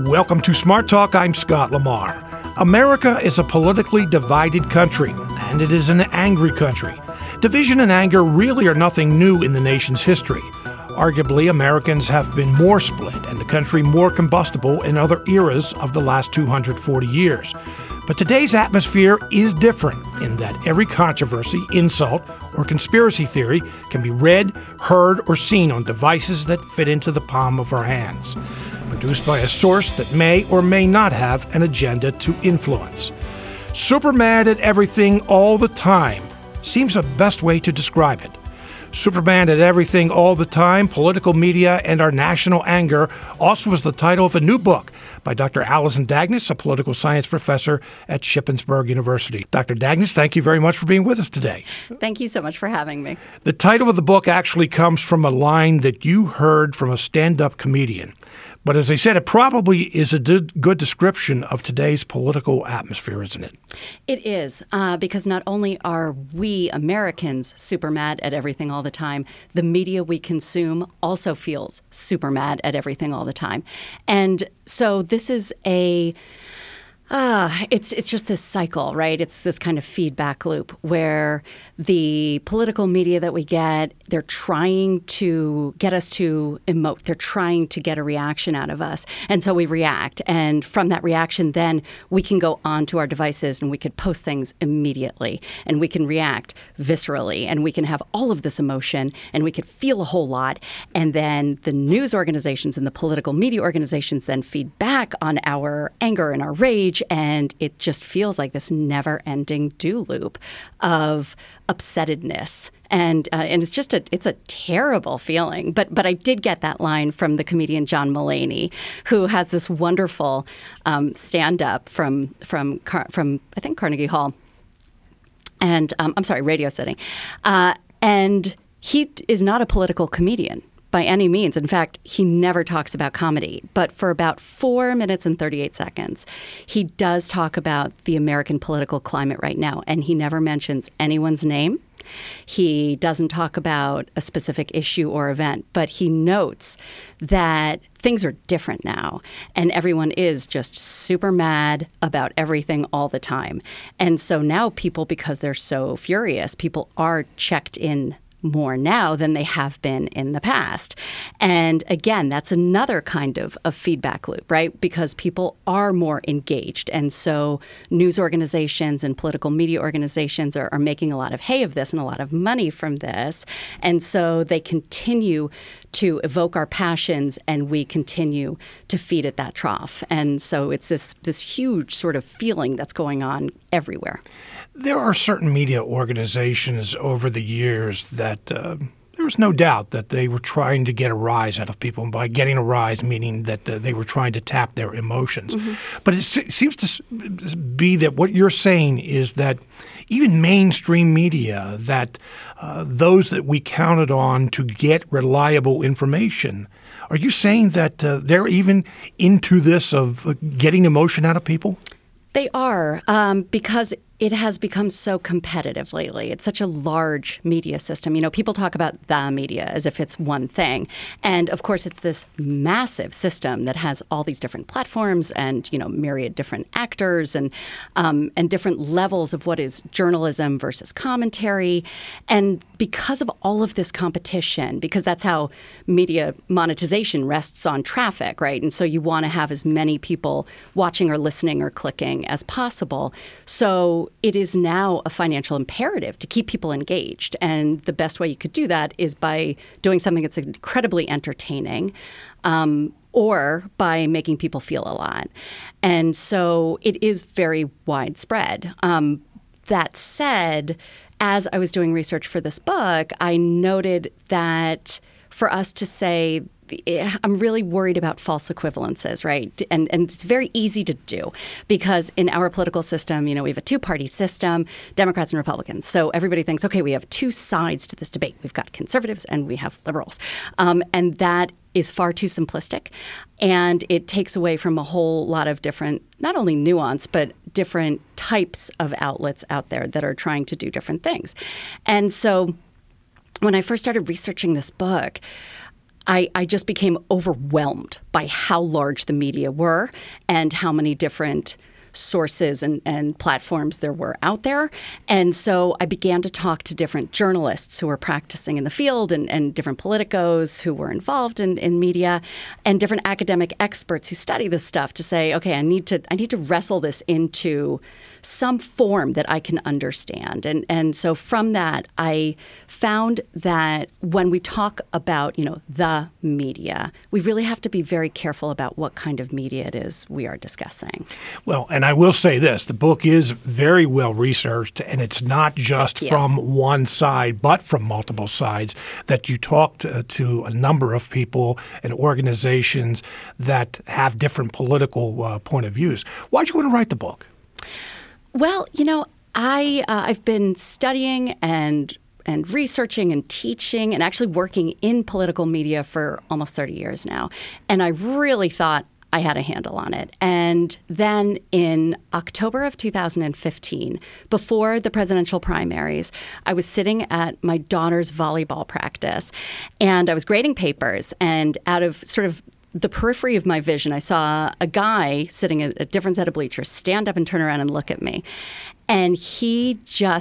Welcome to Smart Talk. I'm Scott Lamar. America is a politically divided country, and it is an angry country. Division and anger really are nothing new in the nation's history. Arguably, Americans have been more split and the country more combustible in other eras of the last 240 years. But today's atmosphere is different in that every controversy, insult, or conspiracy theory can be read, heard, or seen on devices that fit into the palm of our hands, produced by a source that may or may not have an agenda to influence. Super mad at everything all the time seems the best way to describe it. Super mad at everything all the time, political media, and our national anger also was the title of a new book by Dr. Alison Dagnes, a political science professor at Shippensburg University. Dr. Dagnes, thank you very much for being with us today. Thank you so much for having me. The title of the book actually comes from a line that you heard from a stand-up comedian. But as I said, it probably is a good description of today's political atmosphere, isn't it? It is, because not only are we Americans super mad at everything all the time, the media we consume also feels super mad at everything all the time. And so this is it's just this cycle, right? It's this kind of feedback loop where the political media that we get, they're trying to get us to emote. They're trying to get a reaction out of us. And so we react. And from that reaction, then we can go onto our devices and we could post things immediately. And we can react viscerally. And we can have all of this emotion and we could feel a whole lot. And then the news organizations and the political media organizations then feed back on our anger and our rage. And it just feels like this never-ending do loop of upsettedness. And it's a terrible feeling. But I did get that line from the comedian John Mulaney, who has this wonderful stand-up from I think Carnegie Hall, and Radio City, and he is not a political comedian by any means. In fact, he never talks about comedy. But for about 4 minutes and 38 seconds, he does talk about the American political climate right now. And he never mentions anyone's name. He doesn't talk about a specific issue or event, but he notes that things are different now. And everyone is just super mad about everything all the time. And so now people, because they're so furious, people are checked in more now than they have been in the past. And again, that's another kind of feedback loop, right? Because people are more engaged. And so news organizations and political media organizations are making a lot of hay of this and a lot of money from this. And so they continue to evoke our passions and we continue to feed at that trough. And so it's this huge sort of feeling that's going on everywhere. There are certain media organizations over the years that there was no doubt that they were trying to get a rise out of people. And by getting a rise, meaning that they were trying to tap their emotions. Mm-hmm. But it seems to be that what you're saying is that even mainstream media, that those that we counted on to get reliable information, are you saying that they're even into this of getting emotion out of people? They are, because it has become so competitive lately. It's such a large media system. You know, people talk about the media as if it's one thing. And of course, it's this massive system that has all these different platforms and, you know, myriad different actors and different levels of what is journalism versus commentary. And because of all of this competition, because that's how media monetization rests on traffic, right? And so you want to have as many people watching or listening or clicking as possible. So it is now a financial imperative to keep people engaged. And the best way you could do that is by doing something that's incredibly entertaining, or by making people feel a lot. And so it is very widespread. That said, as I was doing research for this book, I noted that for us to say, I'm really worried about false equivalences, right? And it's very easy to do because in our political system, you know, we have a two-party system, Democrats and Republicans. So everybody thinks, okay, we have two sides to this debate. We've got conservatives and we have liberals. And that is far too simplistic. And it takes away from a whole lot of different, not only nuance, but different types of outlets out there that are trying to do different things. And so when I first started researching this book, I just became overwhelmed by how large the media were and how many different sources and platforms there were out there. And so I began to talk to different journalists who were practicing in the field and different politicos who were involved in media and different academic experts who study this stuff to say, okay, I need to wrestle this into some form that I can understand. And so from that, I found that when we talk about, the media, we really have to be very careful about what kind of media it is we are discussing. Well, and I will say this, the book is very well researched, and it's not just from one side, but from multiple sides, that you talked to a number of people and organizations that have different political point of views. Why'd you want to write the book? Well, I've been studying and researching and teaching and actually working in political media for almost 30 years now. And I really thought I had a handle on it. And then in October of 2015, before the presidential primaries, I was sitting at my daughter's volleyball practice and I was grading papers, and out of sort of the periphery of my vision, I saw a guy sitting at a different set of bleachers stand up and turn around and look at me. And we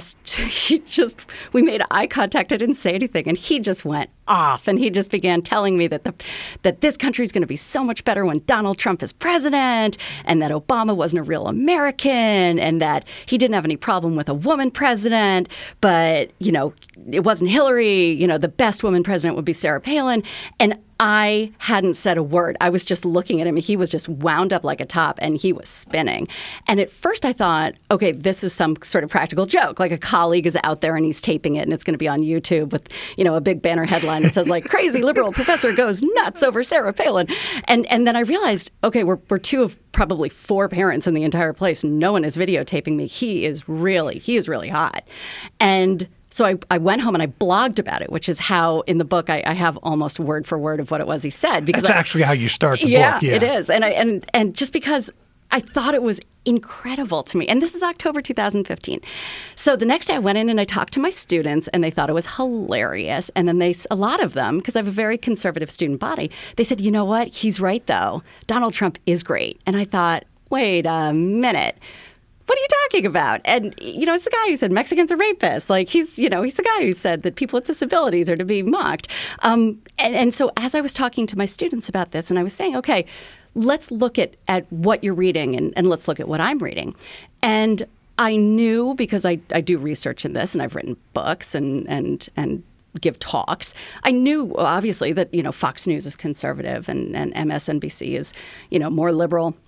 made eye contact. I didn't say anything. And he just went off. And he just began telling me that this country is going to be so much better when Donald Trump is president, and that Obama wasn't a real American, and that he didn't have any problem with a woman president. But, it wasn't Hillary. The best woman president would be Sarah Palin. And I hadn't said a word. I was just looking at him. He was just wound up like a top, and he was spinning. And at first I thought, okay, this is some sort of practical joke. Like a colleague is out there and he's taping it, and it's going to be on YouTube with, a big banner headline that says, like, crazy liberal professor goes nuts over Sarah Palin. And then I realized, okay, we're two of probably four parents in the entire place. No one is videotaping me. He is really hot. And so I went home and I blogged about it, which is how in the book I have almost word for word of what it was he said. Because that's actually how you start the book. Yeah, it is. And just because I thought it was incredible to me. And this is October 2015. So the next day I went in and I talked to my students, and they thought it was hilarious. And then a lot of them, because I have a very conservative student body, they said, you know what? He's right, though. Donald Trump is great. And I thought, wait a minute. What are you talking about? And, it's the guy who said Mexicans are rapists. Like, he's the guy who said that people with disabilities are to be mocked. And so as I was talking to my students about this, and I was saying, okay, let's look at what you're reading and let's look at what I'm reading. And I knew, because I do research in this and I've written books and give talks, I knew obviously that, Fox News is conservative and MSNBC is, more liberal.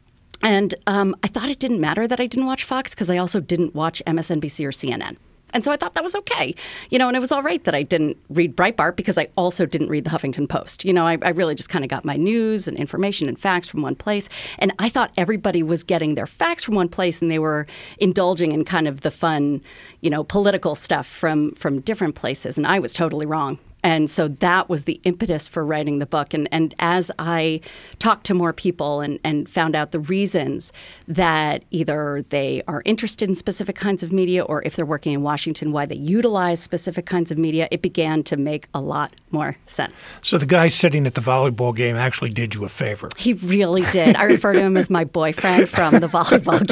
And I thought it didn't matter that I didn't watch Fox because I also didn't watch MSNBC or CNN. And so I thought that was okay. And it was all right that I didn't read Breitbart because I also didn't read the Huffington Post. I really just kind of got my news and information and facts from one place. And I thought everybody was getting their facts from one place and they were indulging in kind of the fun, political stuff from different places. And I was totally wrong. And so that was the impetus for writing the book. And as I talked to more people and found out the reasons that either they are interested in specific kinds of media, or if they're working in Washington, why they utilize specific kinds of media, it began to make a lot more sense. So the guy sitting at the volleyball game actually did you a favor. He really did. I refer to him as my boyfriend from the volleyball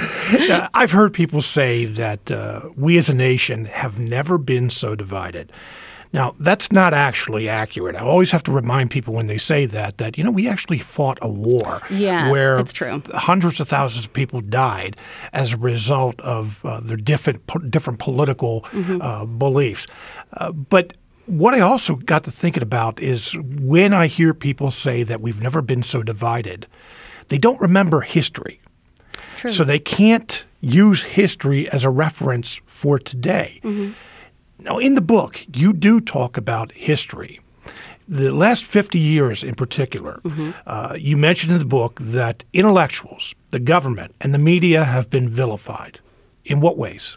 game. I've heard people say that we as a nation have never been so divided. Now, that's not actually accurate. I always have to remind people when they say that, we actually fought a war where it's true. Hundreds of thousands of people died as a result of their different political beliefs. But what I also got to thinking about is when I hear people say that we've never been so divided, they don't remember history. True. So they can't use history as a reference for today. Mm-hmm. Now, in the book, you do talk about history. The last 50 years in particular, you mentioned in the book that intellectuals, the government, and the media have been vilified. In what ways?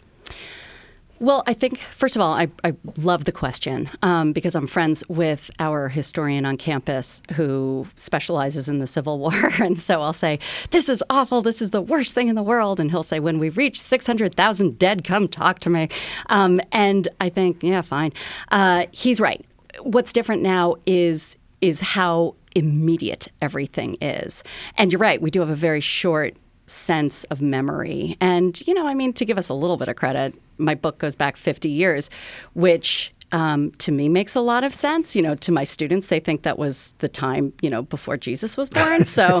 Well, I think, first of all, I love the question because I'm friends with our historian on campus who specializes in the Civil War. And so I'll say, this is awful. This is the worst thing in the world. And he'll say, when we reach 600,000 dead, come talk to me. And I think, yeah, fine. He's right. What's different now is is how immediate everything is. And you're right, we do have a very short sense of memory. And, to give us a little bit of credit, my book goes back 50 years, which to me makes a lot of sense. To my students, they think that was the time, before Jesus was born. So,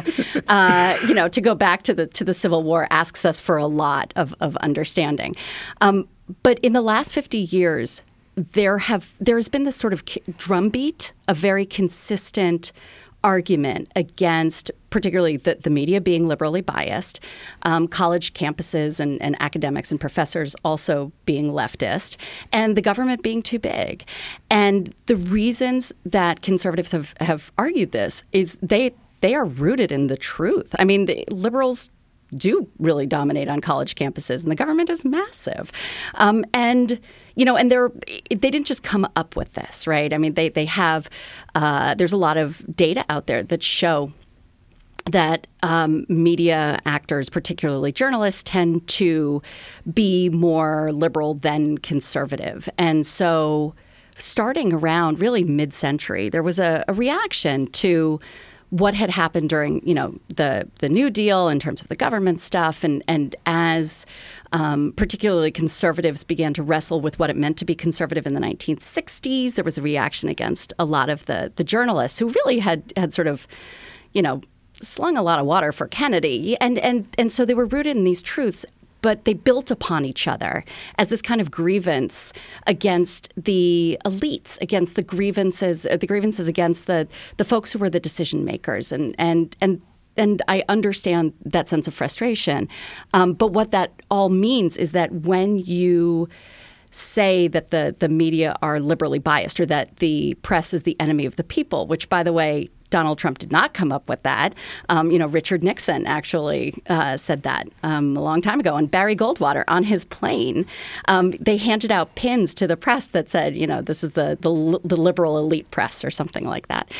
to go back to the Civil War asks us for a lot of understanding. But in the last 50 years, there has been this sort of drumbeat, a very consistent argument against particularly the media being liberally biased, college campuses and academics and professors also being leftist, and the government being too big. And the reasons that conservatives have argued this is they are rooted in the truth. I mean, the liberals do really dominate on college campuses, and the government is massive. And they didn't just come up with this, right? I mean, they have there's a lot of data out there that show that media actors, particularly journalists, tend to be more liberal than conservative. And so starting around really mid-century, there was a reaction to what had happened during, the New Deal in terms of the government stuff, and as particularly conservatives began to wrestle with what it meant to be conservative in the 1960s, there was a reaction against a lot of the journalists who really had sort of, slung a lot of water for Kennedy, and so they were rooted in these truths. But they built upon each other as this kind of grievance against the elites, against the grievances against the folks who were the decision makers, and I understand that sense of frustration. But what that all means is that when you say that the media are liberally biased, or that the press is the enemy of the people, which, by the way, Donald Trump did not come up with that. Richard Nixon actually said that a long time ago. And Barry Goldwater, on his plane, they handed out pins to the press that said, this is the liberal elite press, or something like that.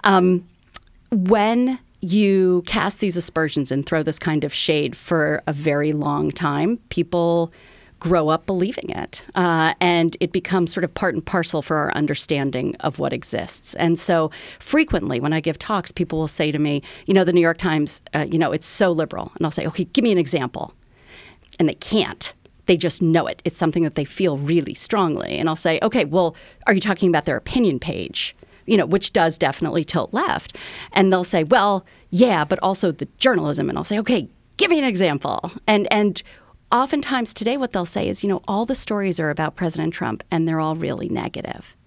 When you cast these aspersions and throw this kind of shade for a very long time, people grow up believing it. And it becomes sort of part and parcel for our understanding of what exists. And so frequently when I give talks, people will say to me, the New York Times, it's so liberal. And I'll say, okay, give me an example. And they can't. They just know it. It's something that they feel really strongly. And I'll say, okay, well, are you talking about their opinion page? Which does definitely tilt left. And they'll say, well, yeah, but also the journalism. And I'll say, okay, give me an example. And oftentimes today what they'll say is, all the stories are about President Trump and they're all really negative.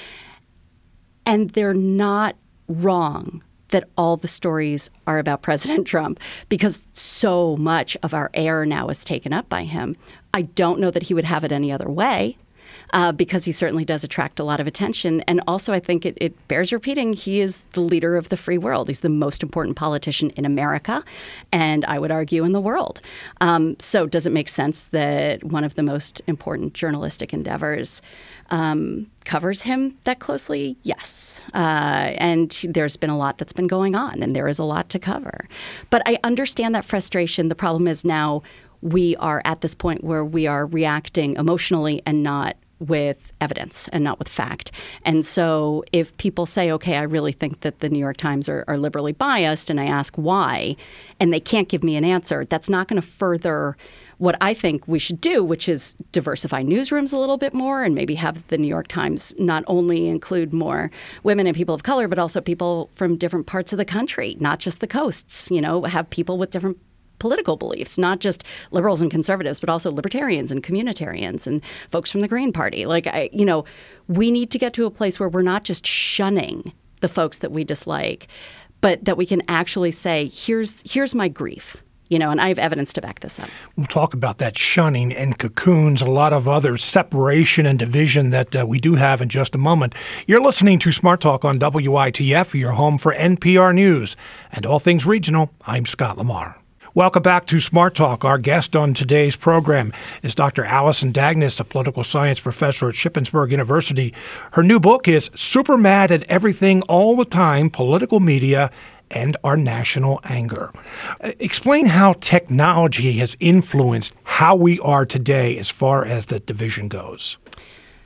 And they're not wrong that all the stories are about President Trump, because so much of our air now is taken up by him. I don't know that he would have it any other way. Because he certainly does attract a lot of attention. And also, I think it bears repeating, he is the leader of the free world. He's the most important politician in America, and I would argue in the world. So does it make sense that one of the most important journalistic endeavors covers him that closely? Yes. And there's been a lot that's been going on, and there is a lot to cover. But I understand that frustration. The problem is now we are at this point where we are reacting emotionally and not with evidence and not with fact. And so if people say, okay, I really think that the New York Times are liberally biased, and I ask why, and they can't give me an answer, that's not going to further what I think we should do, which is diversify newsrooms a little bit more, and maybe have the New York Times not only include more women and people of color, but also people from different parts of the country, not just the coasts, have people with different political beliefs, not just liberals and conservatives, but also libertarians and communitarians and folks from the Green Party. We need to get to a place where we're not just shunning the folks that we dislike, but that we can actually say, here's my grief. And I have evidence to back this up. We'll talk about that shunning and cocoons, a lot of other separation and division that we do have in just a moment. You're listening to Smart Talk on WITF, your home for NPR News and all things regional. I'm Scott Lamar. Welcome back to Smart Talk. Our guest on today's program is Dr. Allison Dagnes, a political science professor at Shippensburg University. Her new book is Super Mad at Everything All the Time, Political Media and Our National Anger. Explain how technology has influenced how we are today as far as the division goes.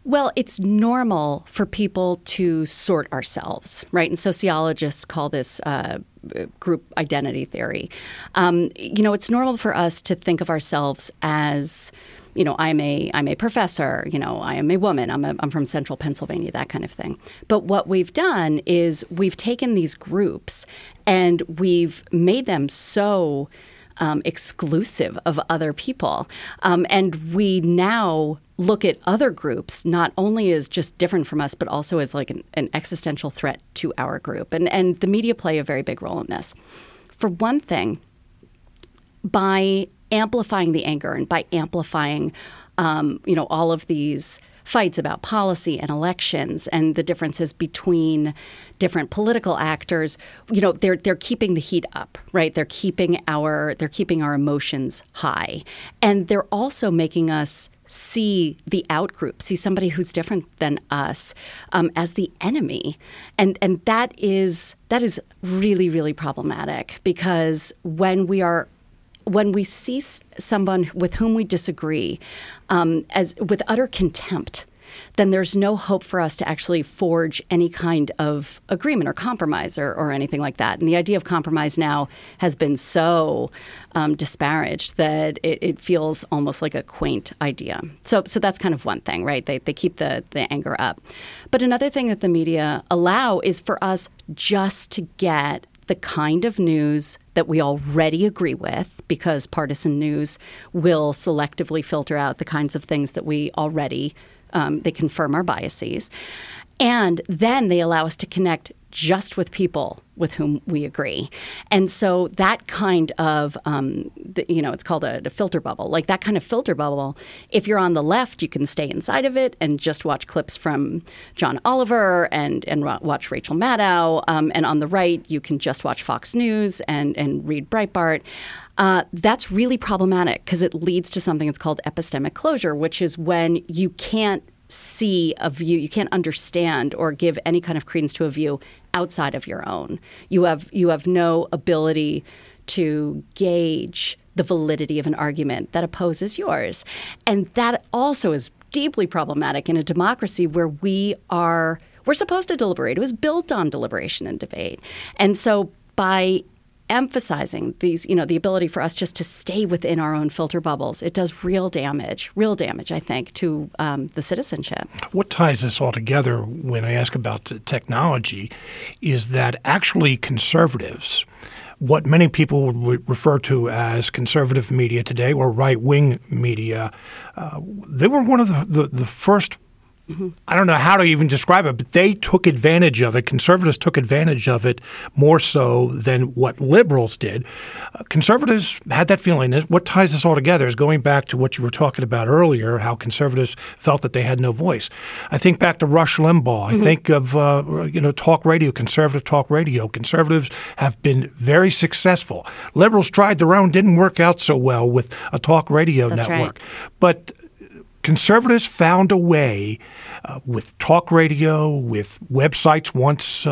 Well, it's normal for people to sort ourselves, right? And sociologists call this group identity theory. It's normal for us to think of ourselves as, I'm a professor, I am a woman, I'm from central Pennsylvania, that kind of thing. But what we've done is we've taken these groups and we've made them so exclusive of other people. And we now look at other groups not only as just different from us, but also as like an existential threat to our group. And the media play a very big role in this. For one thing, by amplifying the anger and by amplifying, all of these fights about policy and elections and the differences between different political actors, they're keeping the heat up, right? They're keeping our emotions high. And they're also making us see the outgroup, see somebody who's different than us as the enemy. And that is really, really problematic, because when we see someone with whom we disagree as with utter contempt, then there's no hope for us to actually forge any kind of agreement or compromise or anything like that. And the idea of compromise now has been so disparaged that it feels almost like a quaint idea. So that's kind of one thing, right? They keep the anger up. But another thing that the media allow is for us just to get the kind of news that we already agree with, because partisan news will selectively filter out the kinds of things that we already, they confirm our biases. And then they allow us to connect just with people with whom we agree. And so that kind of, it's called a filter bubble. Like that kind of filter bubble, if you're on the left, you can stay inside of it and just watch clips from John Oliver and watch Rachel Maddow. And on the right, you can just watch Fox News and read Breitbart. That's really problematic because it leads to something that's called epistemic closure, which is when you can't see a view, you can't understand or give any kind of credence to a view outside of your own. You have no ability to gauge the validity of an argument that opposes yours. And that also is deeply problematic in a democracy where we're supposed to deliberate. It was built on deliberation and debate. And so by emphasizing these, the ability for us just to stay within our own filter bubbles, it does real damage, I think, to the citizenship. What ties this all together when I ask about the technology is that actually conservatives, what many people would refer to as conservative media today or right-wing media, they were one of the first. I don't know how to even describe it, but they took advantage of it. Conservatives took advantage of it more so than what liberals did. Conservatives had that feeling. What ties this all together is going back to what you were talking about earlier, how conservatives felt that they had no voice. I think back to Rush Limbaugh. I think of talk radio, conservative talk radio. Conservatives have been very successful. Liberals tried their own, didn't work out so well with a talk radio network. Right. But conservatives found a way with talk radio, with websites once,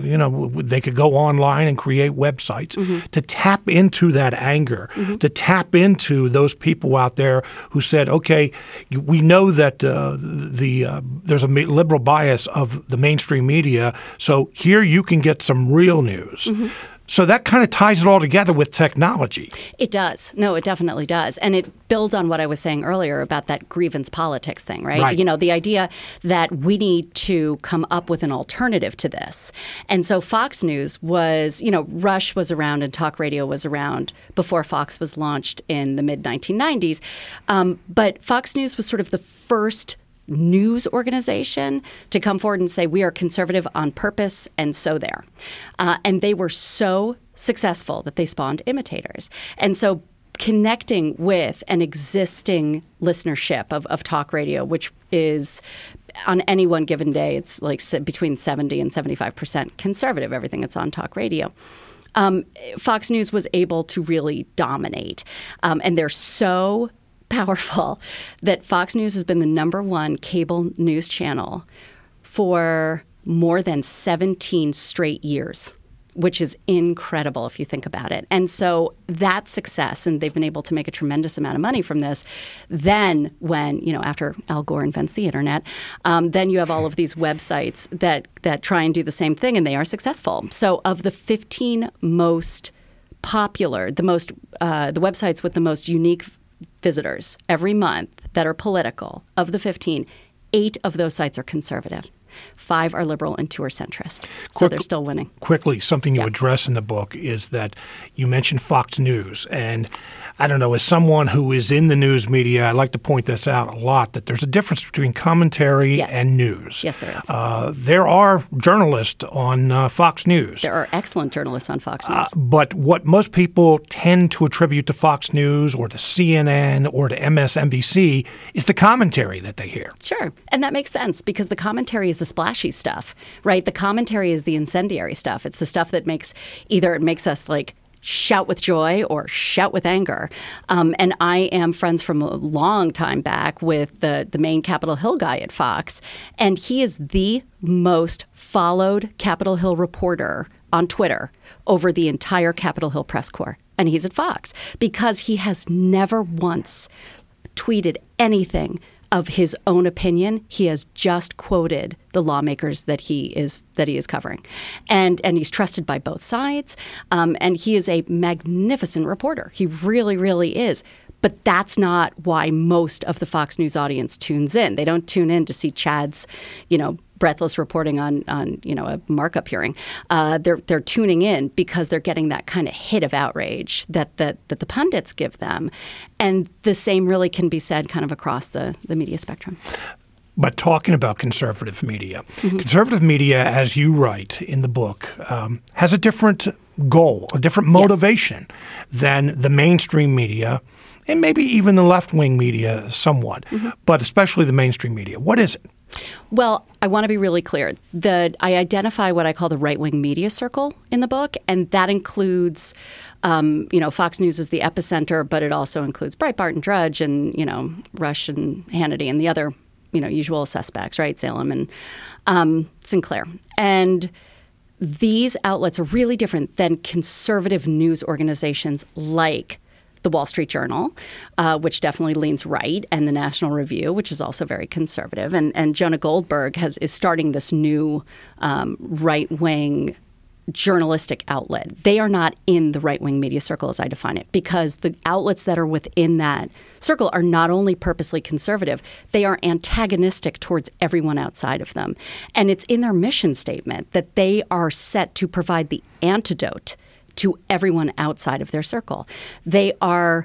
they could go online and create websites to tap into that anger, to tap into those people out there who said, okay, we know that there's a liberal bias of the mainstream media, so here you can get some real news. So that kind of ties it all together with technology. It does. No, it definitely does. And it builds on what I was saying earlier about that grievance politics thing, right? The idea that we need to come up with an alternative to this. And so Fox News was, Rush was around and talk radio was around before Fox was launched in the mid-1990s. But Fox News was sort of the first news organization to come forward and say, we are conservative on purpose, and so there. And they were so successful that they spawned imitators. And so connecting with an existing listenership of talk radio, which is on any one given day, it's like between 70 and 75% conservative, everything that's on talk radio. Fox News was able to really dominate. And they're so powerful that Fox News has been the #1 cable news channel for more than 17 straight years. which is incredible if you think about it. And so that success, and they've been able to make a tremendous amount of money from this. Then when, after Al Gore invents the internet, then you have all of these websites that try and do the same thing, and they are successful. So of the 15 most popular, the websites with the most unique visitors every month that are political, of the 15, 8 of those sites are conservative. 5 are liberal and 2 are centrist. So they're still winning. Quickly, something you address in the book is that you mentioned Fox News. And I don't know, as someone who is in the news media, I like to point this out a lot, that there's a difference between commentary and news. Yes, there is. There are journalists on Fox News. There are excellent journalists on Fox News. But what most people tend to attribute to Fox News or to CNN or to MSNBC is the commentary that they hear. Sure. And that makes sense because the commentary is the splashy stuff, right? The commentary is the incendiary stuff. It's the stuff that makes us like shout with joy or shout with anger. And I am friends from a long time back with the main Capitol Hill guy at Fox, and he is the most followed Capitol Hill reporter on Twitter over the entire Capitol Hill press corps. And he's at Fox because he has never once tweeted anything of his own opinion. He has just quoted the lawmakers that he is covering, and he's trusted by both sides. And he is a magnificent reporter. He really, really is. But that's not why most of the Fox News audience tunes in. They don't tune in to see Chad's, breathless reporting on a markup hearing. They're tuning in because they're getting that kind of hit of outrage that the pundits give them. And the same really can be said kind of across the media spectrum. But talking about conservative media, conservative media, as you write in the book, has a different goal, a different motivation than the mainstream media and maybe even the left-wing media somewhat, but especially the mainstream media. What is it? Well, I want to be really clear. I identify what I call the right-wing media circle in the book, and that includes, Fox News is the epicenter, but it also includes Breitbart and Drudge and, Rush and Hannity and the other, usual suspects, right? Salem and Sinclair. And these outlets are really different than conservative news organizations like the Wall Street Journal, which definitely leans right, and the National Review, which is also very conservative. And Jonah Goldberg is starting this new right-wing journalistic outlet. They are not in the right-wing media circle as I define it, because the outlets that are within that circle are not only purposely conservative, they are antagonistic towards everyone outside of them. And it's in their mission statement that they are set to provide the antidote to everyone outside of their circle. They are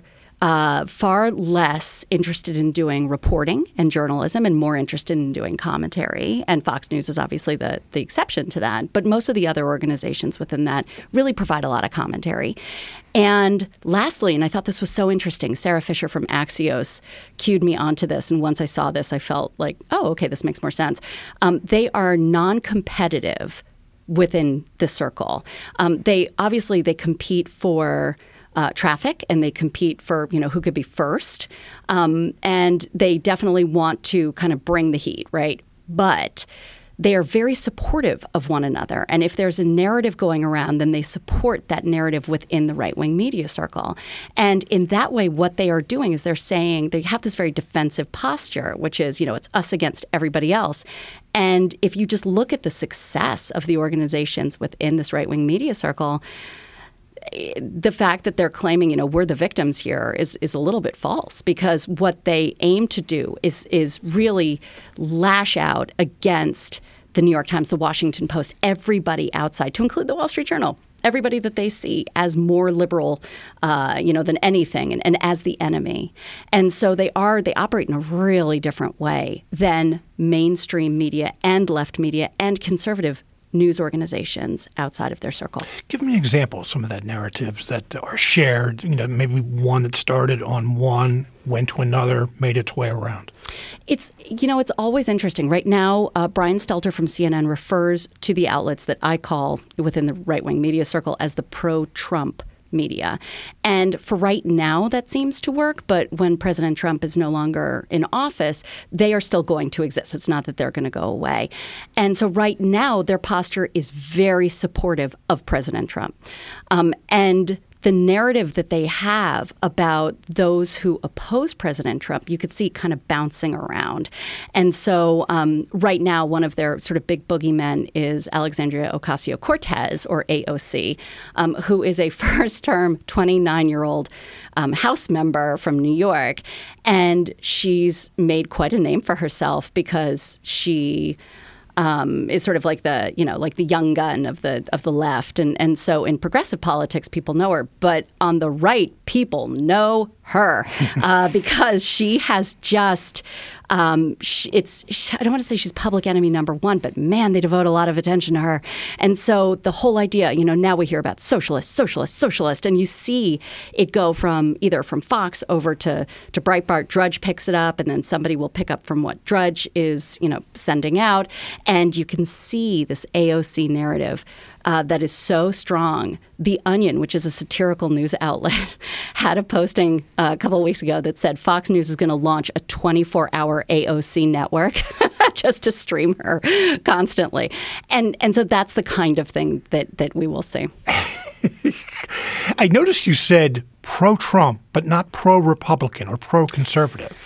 far less interested in doing reporting and journalism and more interested in doing commentary. And Fox News is obviously the exception to that. But most of the other organizations within that really provide a lot of commentary. And lastly, and I thought this was so interesting, Sarah Fisher from Axios cued me onto this. And once I saw this, I felt like, oh, okay, this makes more sense. They are non-competitive within the circle. They compete for traffic, and they compete for who could be first, and they definitely want to kind of bring the heat, right? But they are very supportive of one another, and if there's a narrative going around, then they support that narrative within the right-wing media circle. And in that way, what they are doing is they're saying they have this very defensive posture, which is it's us against everybody else. And if you just look at the success of the organizations within this right-wing media circle, the fact that they're claiming, we're the victims here is a little bit false, because what they aim to do is really lash out against the New York Times, the Washington Post, everybody outside, to include the Wall Street Journal, everybody that they see as more liberal, than anything, and as the enemy. And so they operate in a really different way than mainstream media and left media and conservative news organizations outside of their circle. Give me an example of some of that narratives that are shared, maybe one that started on one, went to another, made its way around. It's always interesting. Right now, Brian Stelter from CNN refers to the outlets that I call within the right-wing media circle as the pro-Trump media. And for right now, that seems to work. But when President Trump is no longer in office, they are still going to exist. It's not that they're going to go away. And so right now, their posture is very supportive of President Trump. And the narrative that they have about those who oppose President Trump, you could see kind of bouncing around. And so right now, one of their sort of big boogeymen is Alexandria Ocasio-Cortez, or AOC, who is a first-term 29-year-old House member from New York. And she's made quite a name for herself because she is sort of like the young gun of the left, and so in progressive politics, people know her, but on the right, people know her because she has just. I don't want to say she's public enemy number one, but man, they devote a lot of attention to her. And so the whole idea, now we hear about socialist, and you see it go from either from Fox over to Breitbart. Drudge picks it up, and then somebody will pick up from what Drudge is, sending out. And you can see this AOC narrative that is so strong. The Onion, which is a satirical news outlet, had a posting a couple of weeks ago that said Fox News is going to launch a 24-hour AOC network just to stream her constantly. And so that's the kind of thing that we will see. I noticed you said pro-Trump, but not pro-Republican or pro-conservative.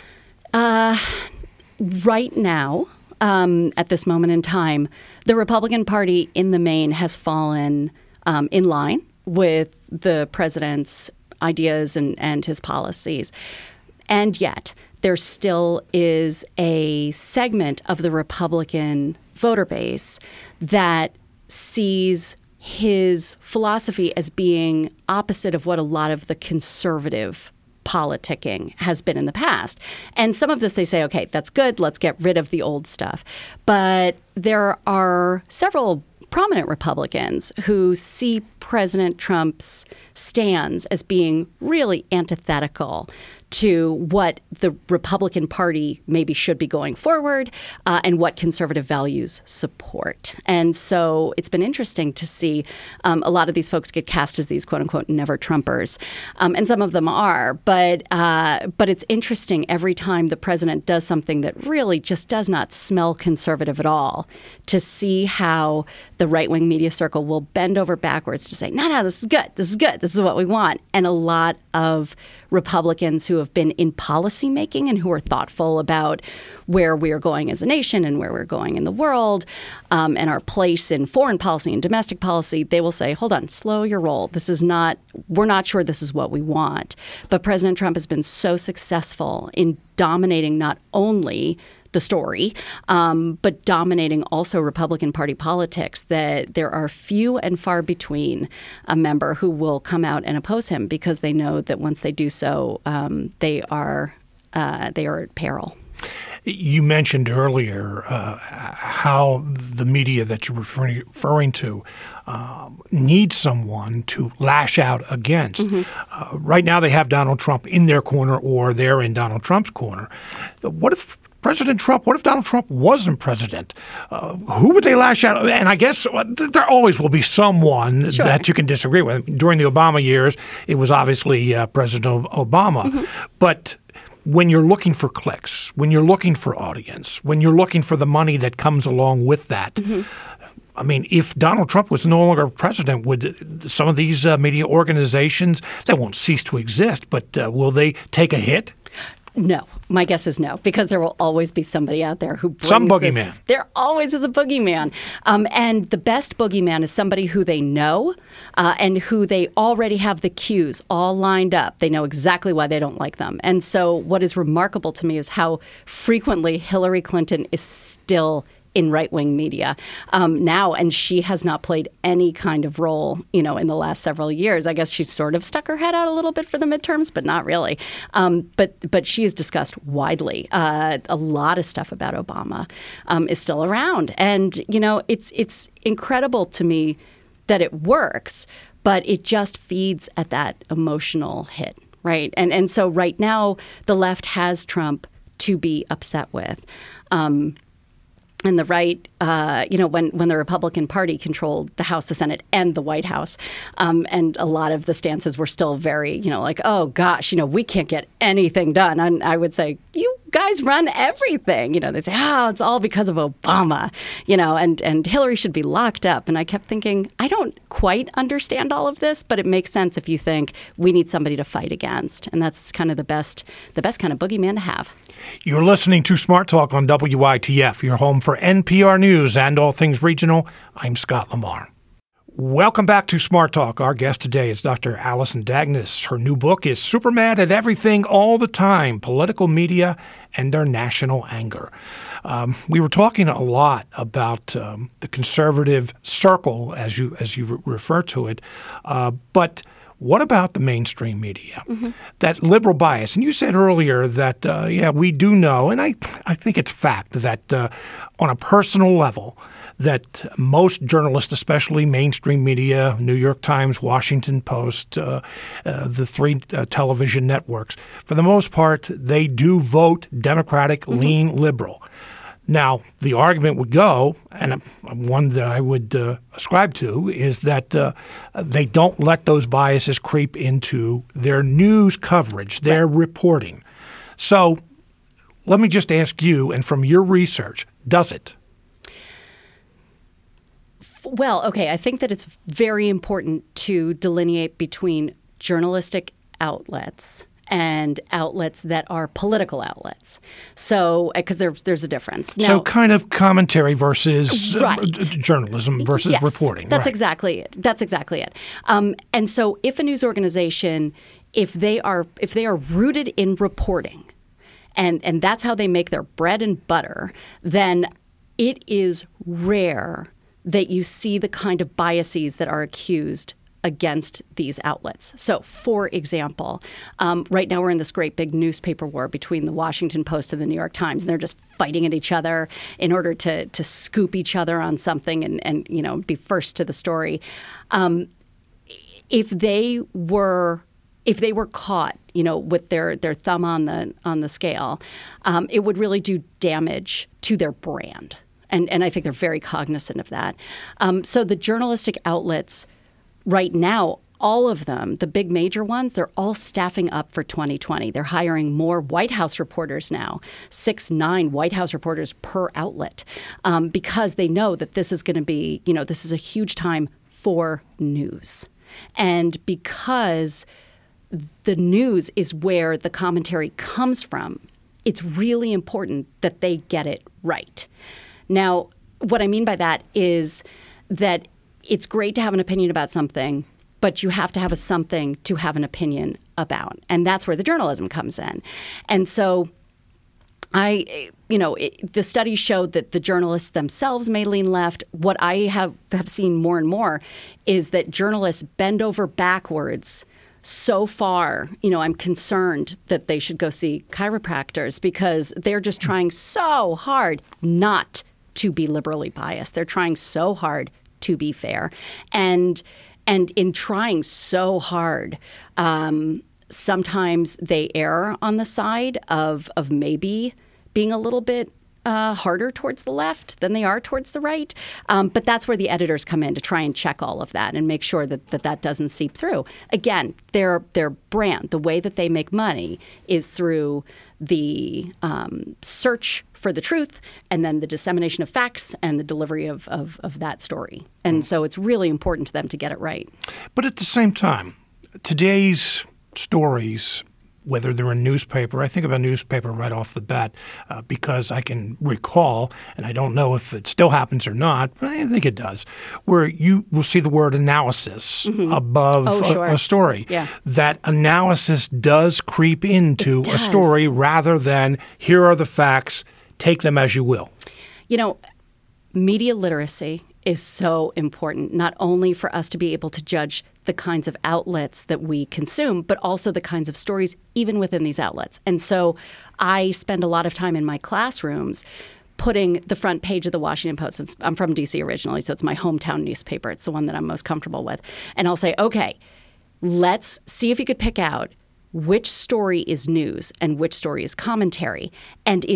Right now, at this moment in time, the Republican Party in the main has fallen in line with the president's ideas and his policies. And yet, there still is a segment of the Republican voter base that sees his philosophy as being opposite of what a lot of the conservative politicking has been in the past. And some of this they say, okay, that's good. Let's get rid of the old stuff. But there are several prominent Republicans who see President Trump's stands as being really antithetical to what the Republican Party maybe should be going forward and what conservative values support. And so it's been interesting to see a lot of these folks get cast as these quote unquote never Trumpers. And some of them are. But it's interesting every time the president does something that really just does not smell conservative at all to see how the right-wing media circle will bend over backwards to say, no, this is good. This is good. This is what we want. And a lot of Republicans who have been in policymaking and who are thoughtful about where we are going as a nation and where we're going in the world and our place in foreign policy and domestic policy, they will say, hold on, slow your roll. We're not sure this is what we want. But President Trump has been so successful in dominating not only the story, but dominating also Republican Party politics, that there are few and far between a member who will come out and oppose him because they know that once they do so, they are at peril. You mentioned earlier how the media that you're referring to needs someone to lash out against. Mm-hmm. Right now they have Donald Trump in their corner or they're in Donald Trump's corner. What if Donald Trump wasn't president? Who would they lash out? And I guess there always will be someone that you can disagree with. During the Obama years, it was obviously President Obama. Mm-hmm. But when you're looking for clicks, when you're looking for audience, when you're looking for the money that comes along with that, mm-hmm. I mean, if Donald Trump was no longer president, would some of these media organizations, they won't cease to exist, but will they take a hit? No. My guess is no, because there will always be somebody out there who brings some boogeyman. There always is a boogeyman. And the best boogeyman is somebody who they know and who they already have the cues all lined up. They know exactly why they don't like them. And so what is remarkable to me is how frequently Hillary Clinton is still in right-wing media now, and she has not played any kind of role, in the last several years. I guess she's sort of stuck her head out a little bit for the midterms, but not really. But she is discussed widely. A lot of stuff about Obama is still around, and it's incredible to me that it works, but it just feeds at that emotional hit, right? And so right now the left has Trump to be upset with. and the right, when the Republican Party controlled the House, the Senate, and the White House. And a lot of the stances were still very, like, oh, gosh, we can't get anything done. And I would say, you guys run everything. They say, it's all because of Obama, and Hillary should be locked up. And I kept thinking, I don't quite understand all of this, but it makes sense if you think we need somebody to fight against. And that's kind of the best kind of boogeyman to have. You're listening to Smart Talk on WITF, your home for NPR News and all things regional. I'm Scott Lamar. Welcome back to Smart Talk. Our guest today is Dr. Alison Dagnes. Her new book is Super Mad at Everything All the Time, Political Media and Their National Anger. We were talking a lot about the conservative circle, as you refer to it, but what about the mainstream media, that liberal bias? And you said earlier that, we do know, and I think it's fact, that on a personal level, that most journalists, especially mainstream media, New York Times, Washington Post, the three television networks, for the most part, they do vote Democratic, lean liberal. Now, the argument would go, and one that I would ascribe to, is that they don't let those biases creep into their news coverage, their reporting. So let me just ask you, and from your research, does it? Well, okay, I think that it's very important to delineate between journalistic outlets and outlets that are political outlets. So, because there's a difference. Now, so kind of commentary versus journalism versus reporting. That's exactly it. That's exactly it. And so if a news organization, if they are rooted in reporting, and that's how they make their bread and butter, then it is rare that you see the kind of biases that are accused against these outlets. So, for example, right now we're in this great big newspaper war between the Washington Post and the New York Times, and they're just fighting at each other in order to scoop each other on something and be first to the story. If they were caught, with their thumb on the scale, it would really do damage to their brand. And I think they're very cognizant of that. So the journalistic outlets right now, all of them, the big major ones, they're all staffing up for 2020. They're hiring more White House reporters now, 6-9 White House reporters per outlet, because they know that this is going to be, this is a huge time for news. And because the news is where the commentary comes from, it's really important that they get it right. Now, what I mean by that is that it's great to have an opinion about something, but you have to have something to have an opinion about. And that's where the journalism comes in. And so the studies showed that the journalists themselves may lean left. What I have seen more and more is that journalists bend over backwards so far, I'm concerned that they should go see chiropractors because they're just trying so hard not to be liberally biased. They're trying so hard to be fair. And in trying so hard, sometimes they err on the side of maybe being a little bit harder towards the left than they are towards the right. But that's where the editors come in to try and check all of that and make sure that doesn't seep through. Again, their brand, the way that they make money is through the search for the truth and then the dissemination of facts and the delivery of that story. And so it's really important to them to get it right. But at the same time, today's stories, whether they're a newspaper, I think of a newspaper right off the bat because I can recall, and I don't know if it still happens or not, but I think it does, where you will see the word analysis above a story. Yeah. That analysis does creep into a story rather than here are the facts, take them as you will. Media literacy is so important, not only for us to be able to judge the kinds of outlets that we consume, but also the kinds of stories even within these outlets. And so I spend a lot of time in my classrooms putting the front page of the Washington Post. I'm from D.C. originally, so it's my hometown newspaper. It's the one that I'm most comfortable with. And I'll say, okay, let's see if you could pick out which story is news and which story is commentary. And it's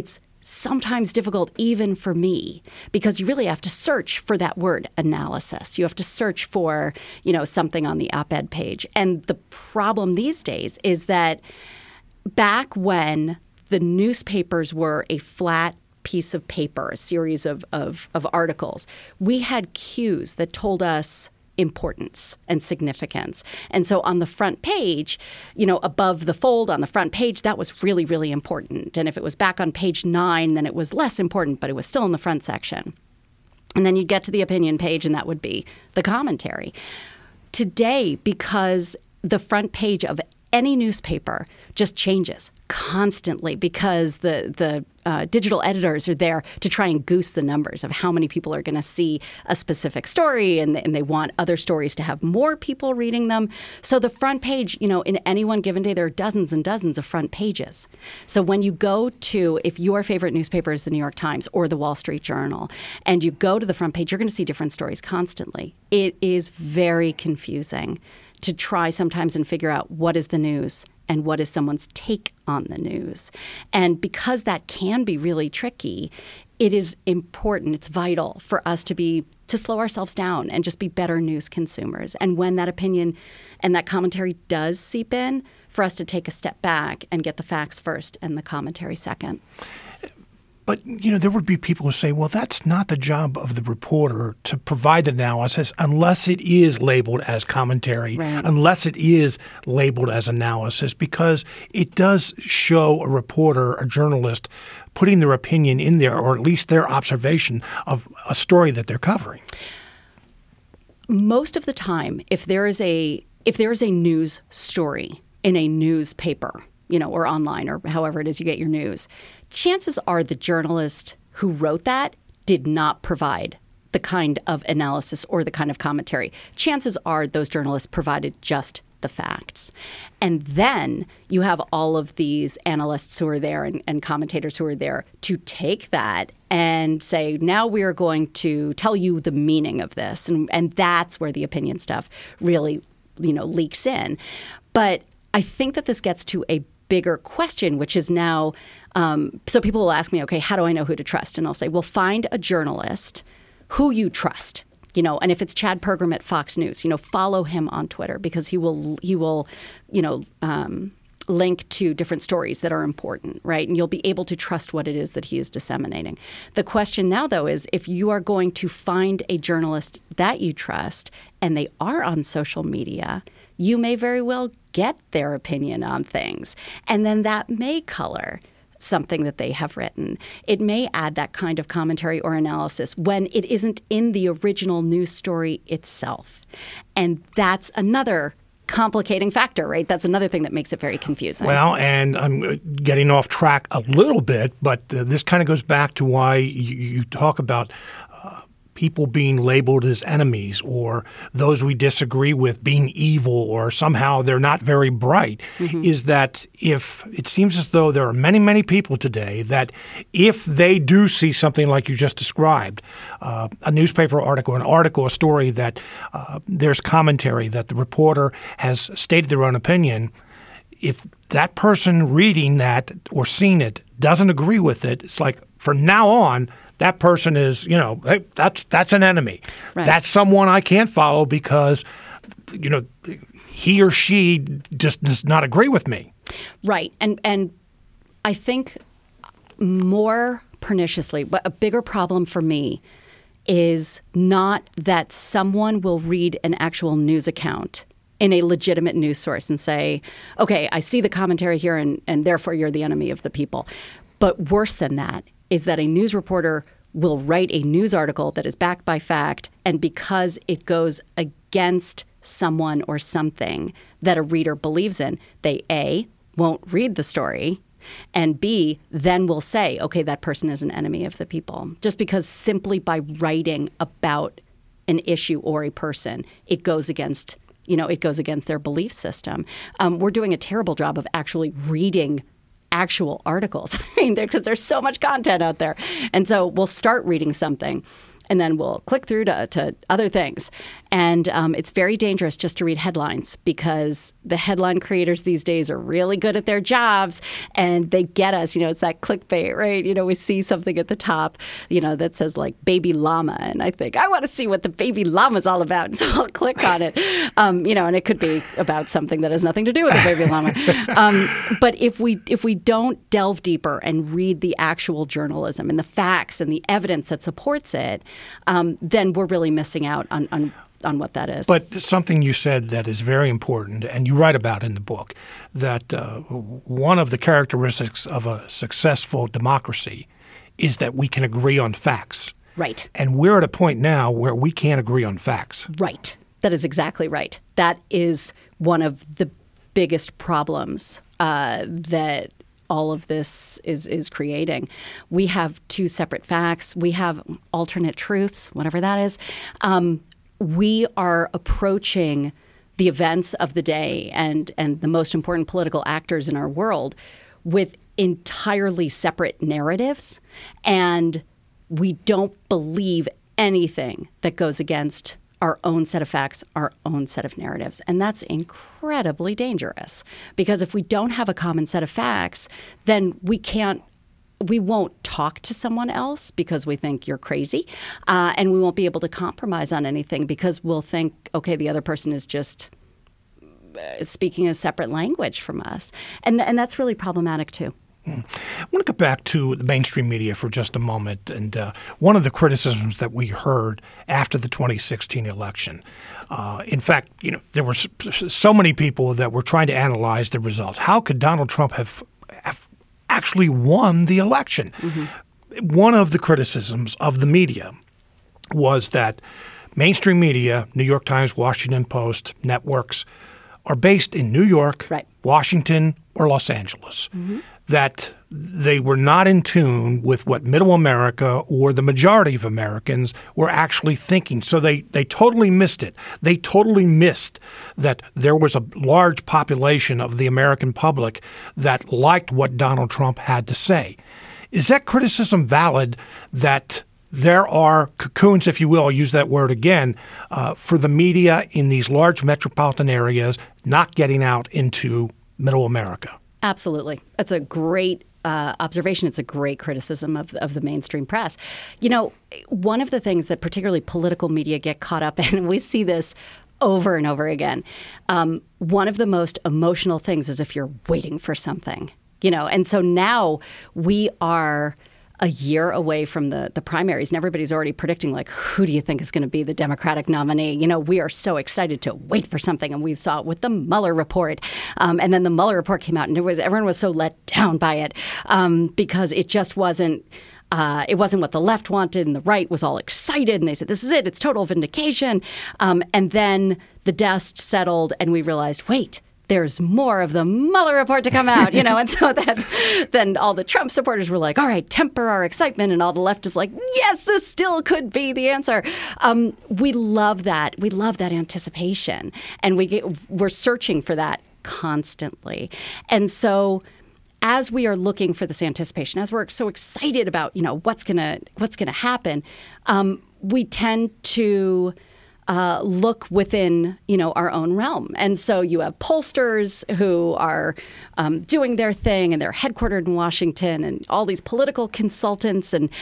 sometimes difficult even for me, because you really have to search for that word analysis. You have to search for, something on the op-ed page. And the problem these days is that back when the newspapers were a flat piece of paper, a series of articles, we had cues that told us importance and significance. And so on the front page, above the fold on the front page, that was really, really important. And if it was back on page 9, then it was less important, but it was still in the front section. And then you'd get to the opinion page, and that would be the commentary. Today, because the front page of any newspaper just changes constantly, because the digital editors are there to try and goose the numbers of how many people are going to see a specific story, and they want other stories to have more people reading them. So the front page, in any one given day, there are dozens and dozens of front pages. So when you go to, if your favorite newspaper is the New York Times or the Wall Street Journal, and you go to the front page, you're going to see different stories constantly. It is very confusing to try sometimes and figure out what is the news and what is someone's take on the news. And because that can be really tricky, it is important, it's vital for us to slow ourselves down and just be better news consumers. And when that opinion and that commentary does seep in, for us to take a step back and get the facts first and the commentary second. But, there would be people who say, well, that's not the job of the reporter to provide the analysis unless it is labeled as commentary, right, unless it is labeled as analysis, because it does show a reporter, a journalist, putting their opinion in there, or at least their observation of a story that they're covering. Most of the time, if there is a news story in a newspaper, or online, or however it is you get your news, chances are the journalist who wrote that did not provide the kind of analysis or the kind of commentary. Chances are those journalists provided just the facts. And then you have all of these analysts who are there and commentators who are there to take that and say, now we are going to tell you the meaning of this. And that's where the opinion stuff really, leaks in. But I think that this gets to a bigger question, which is now, so people will ask me, okay, how do I know who to trust? And I'll say, well, find a journalist who you trust, and if it's Chad Pergram at Fox News, follow him on Twitter, because he will link to different stories that are important, right? And you'll be able to trust what it is that he is disseminating. The question now, though, is if you are going to find a journalist that you trust and they are on social media, you may very well get their opinion on things. And then that may color something that they have written. It may add that kind of commentary or analysis when it isn't in the original news story itself. And that's another complicating factor, right? That's another thing that makes it very confusing. Well, and I'm getting off track a little bit, but this kind of goes back to why you talk about people being labeled as enemies, or those we disagree with being evil, or somehow they're not very bright, is that if it seems as though there are many, many people today that if they do see something like you just described, a newspaper article, a story that there's commentary, that the reporter has stated their own opinion, if that person reading that or seeing it doesn't agree with it, it's like from now on, that person is, hey, that's an enemy. Right. That's someone I can't follow because, he or she just does not agree with me. Right. And I think more perniciously, but a bigger problem for me is not that someone will read an actual news account in a legitimate news source and say, okay, I see the commentary here and therefore you're the enemy of the people. But worse than that is that a news reporter will write a news article that is backed by fact, and because it goes against someone or something that a reader believes in, they A, won't read the story, and B, then will say, okay, that person is an enemy of the people. Just because simply by writing about an issue or a person, it goes against their belief system. We're doing a terrible job of actually reading actual articles, because there's so much content out there. And so we'll start reading something, and then we'll click through to other things. And it's very dangerous just to read headlines because the headline creators these days are really good at their jobs and they get us. It's that clickbait, right? We see something at the top, that says like baby llama. And I think, I want to see what the baby llama's all about. And so I'll click on it, and it could be about something that has nothing to do with the baby llama. But if we don't delve deeper and read the actual journalism and the facts and the evidence that supports it, then we're really missing out on what that is. But something you said that is very important, and you write about in the book, that one of the characteristics of a successful democracy is that we can agree on facts. Right. And we're at a point now where we can't agree on facts. Right. That is exactly right. That is one of the biggest problems that all of this is creating. We have two separate facts. We have alternate truths, whatever that is. We are approaching the events of the day and the most important political actors in our world with entirely separate narratives, and we don't believe anything that goes against our own set of facts, our own set of narratives. And that's incredibly dangerous because if we don't have a common set of facts, then we won't talk to someone else because we think you're crazy, and we won't be able to compromise on anything because we'll think, okay, the other person is just speaking a separate language from us. And that's really problematic too. I want to get back to the mainstream media for just a moment. And one of the criticisms that we heard after the 2016 election, in fact, there were so many people that were trying to analyze the results. How could Donald Trump have actually won the election? Mm-hmm. One of the criticisms of the media was that mainstream media, New York Times, Washington Post, networks, are based in New York, right, Washington, or Los Angeles. Mm-hmm. That they were not in tune with what middle America or the majority of Americans were actually thinking. So they totally missed it. They totally missed that there was a large population of the American public that liked what Donald Trump had to say. Is that criticism valid that there are cocoons, if you will, I'll use that word again, for the media in these large metropolitan areas not getting out into middle America? Absolutely. That's a great observation. It's a great criticism of the mainstream press. One of the things that particularly political media get caught up in, and we see this over and over again, one of the most emotional things is if you're waiting for something, and so now we are a year away from the primaries, and everybody's already predicting, like, who do you think is going to be the Democratic nominee? We are so excited to wait for something, and we saw it with the Mueller report. And then the Mueller report came out, and everyone was so let down by it because it just wasn't what the left wanted, and the right was all excited, and they said, this is it, it's total vindication. And then the dust settled, and we realized, wait, there's more of the Mueller report to come out, and so then all the Trump supporters were like, all right, temper our excitement, and all the left is like, yes, this still could be the answer. We love that. We love that anticipation, and we're searching for that constantly. And so as we are looking for this anticipation, as we're so excited about, what's gonna happen, we tend to look within, our own realm. And so you have pollsters who are doing their thing, and they're headquartered in Washington, and all these political consultants. And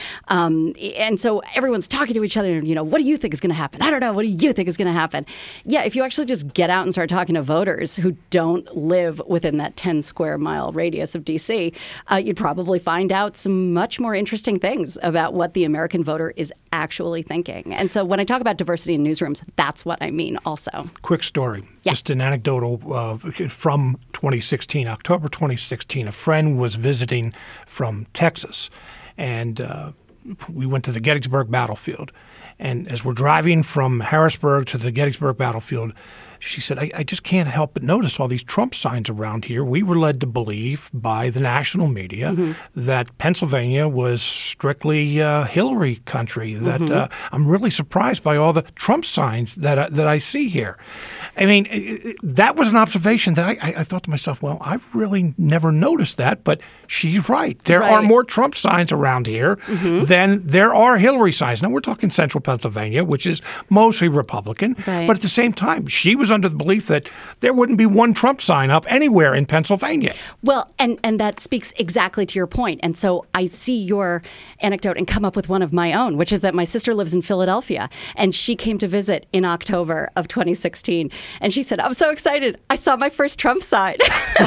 so everyone's talking to each other, and, what do you think is going to happen? I don't know. What do you think is going to happen? Yeah, if you actually just get out and start talking to voters who don't live within that 10 square mile radius of D.C., you'd probably find out some much more interesting things about what the American voter is actually thinking. And so when I talk about diversity in newsrooms, that's what I mean also. Quick story, just an anecdotal from 2016, October 2016. A friend was visiting from Texas, and we went to the Gettysburg battlefield. And as we're driving from Harrisburg to the Gettysburg battlefield, she said, I just can't help but notice all these Trump signs around here. We were led to believe by the national media that Pennsylvania was strictly Hillary country, that I'm really surprised by all the Trump signs that I see here. I mean, that was an observation that I thought to myself, well, I've really never noticed that, but she's right. There are more Trump signs around here than there are Hillary signs. Now, we're talking central Pennsylvania, which is mostly Republican, but at the same time, she was under the belief that there wouldn't be one Trump sign up anywhere in Pennsylvania. Well, and that speaks exactly to your point. And so I see your anecdote and come up with one of my own, which is that my sister lives in Philadelphia, and she came to visit in October of 2016. And she said, I'm so excited. I saw my first Trump sign.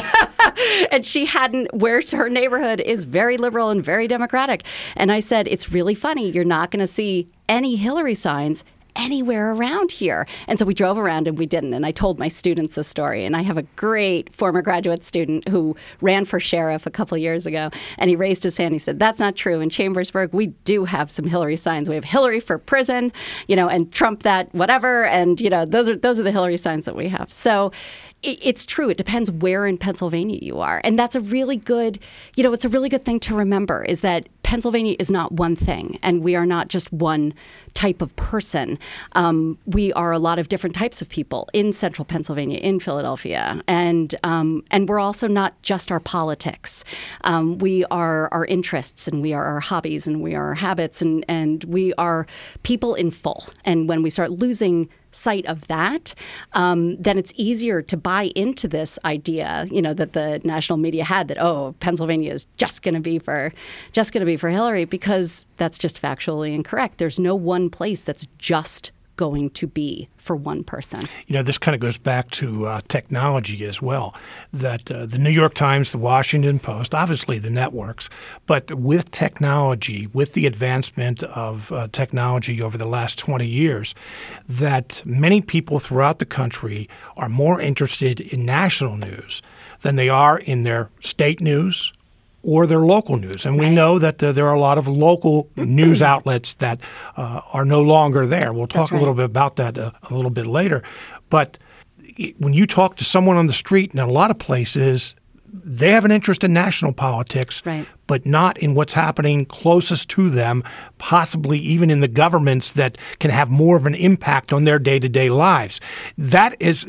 And she hadn't, where her neighborhood is very liberal and very Democratic. And I said, it's really funny. You're not going to see any Hillary signs anywhere around here. And so we drove around and we didn't. And I told my students the story. And I have a great former graduate student who ran for sheriff a couple of years ago. And he raised his hand. He said, that's not true. In Chambersburg, we do have some Hillary signs. We have Hillary for prison, and Trump that whatever. And, those are the Hillary signs that we have. So it's true. It depends where in Pennsylvania you are. And that's a really good, it's a really good thing to remember is that Pennsylvania is not one thing, and we are not just one type of person. We are a lot of different types of people in central Pennsylvania, in Philadelphia, and we're also not just our politics. We are our interests, and we are our hobbies, and we are our habits, and we are people in full. And when we start losing sight of that, then it's easier to buy into this idea, that the national media had that, Pennsylvania is just going to be for Hillary, because that's just factually incorrect. There's no one place that's just going to be for one person. This kind of goes back to technology as well, that the New York Times, the Washington Post, obviously the networks, but with technology, with the advancement of technology over the last 20 years, that many people throughout the country are more interested in national news than they are in their state news or their local news. And we know that there are a lot of local news outlets that are no longer there. We'll talk a little bit about that a little bit later. But when you talk to someone on the street in a lot of places, they have an interest in national politics, but not in what's happening closest to them, possibly even in the governments that can have more of an impact on their day-to-day lives. That is,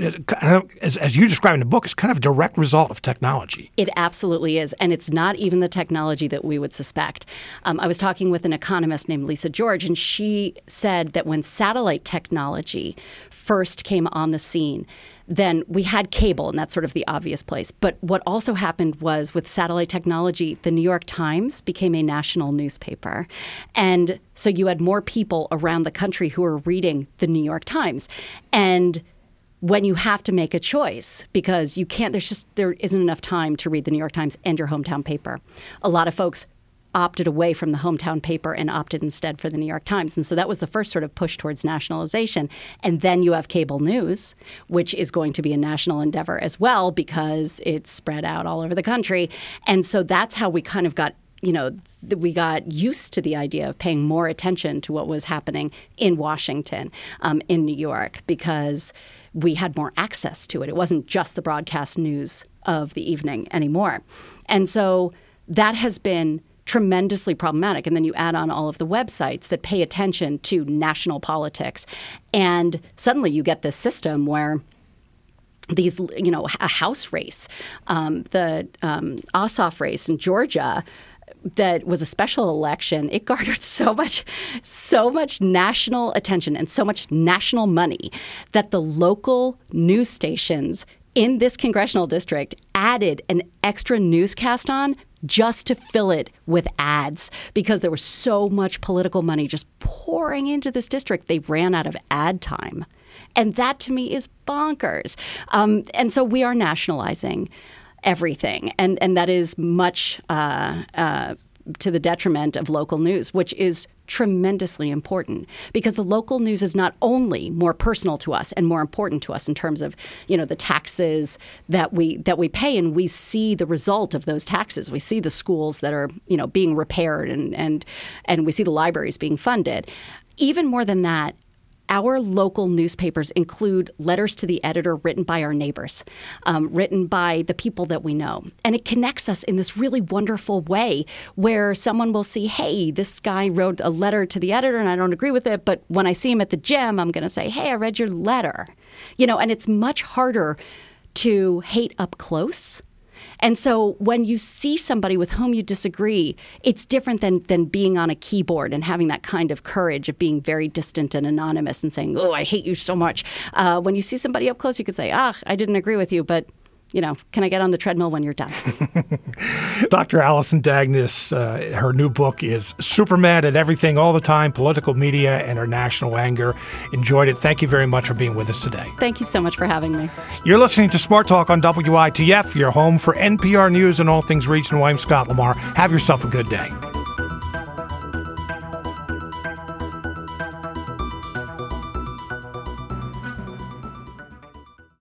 as you describe in the book, is kind of a direct result of technology. It absolutely is. And it's not even the technology that we would suspect. I was talking with an economist named Lisa George, and she said that when satellite technology first came on the scene, then we had cable, and that's sort of the obvious place. But what also happened was with satellite technology, the New York Times became a national newspaper. And so you had more people around the country who were reading the New York Times. And when you have to make a choice, because you can't, there isn't enough time to read the New York Times and your hometown paper. A lot of folks opted away from the hometown paper and opted instead for the New York Times. And so that was the first sort of push towards nationalization. And then you have cable news, which is going to be a national endeavor as well because it's spread out all over the country. And so that's how we kind of got, we got used to the idea of paying more attention to what was happening in Washington, in New York, because we had more access to it. It wasn't just the broadcast news of the evening anymore. And so that has been tremendously problematic. And then you add on all of the websites that pay attention to national politics. And suddenly you get this system where these, a House race, the Ossoff race in Georgia, that was a special election, it garnered so much national attention and so much national money that the local news stations in this congressional district added an extra newscast on just to fill it with ads because there was so much political money just pouring into this district. They ran out of ad time. And that to me is bonkers. And so we are nationalizing everything. And that is much to the detriment of local news, which is tremendously important because the local news is not only more personal to us and more important to us in terms of, the taxes that we pay, and we see the result of those taxes. We see the schools that are, being repaired and we see the libraries being funded. Even more than that, our local newspapers include letters to the editor written by our neighbors, written by the people that we know. And it connects us in this really wonderful way where someone will see, hey, this guy wrote a letter to the editor and I don't agree with it, but when I see him at the gym, I'm going to say, hey, I read your letter. And it's much harder to hate up close. And so when you see somebody with whom you disagree, it's different than being on a keyboard and having that kind of courage of being very distant and anonymous and saying, oh, I hate you so much. When you see somebody up close, you could say, I didn't agree with you, but can I get on the treadmill when you're done? Dr. Alison Dagnes, her new book is Super Mad at Everything All the Time, Political Media and Our National Anger. Enjoyed it. Thank you very much for being with us today. Thank you so much for having me. You're listening to Smart Talk on WITF, your home for NPR News and all things regional. I'm Scott Lamar. Have yourself a good day.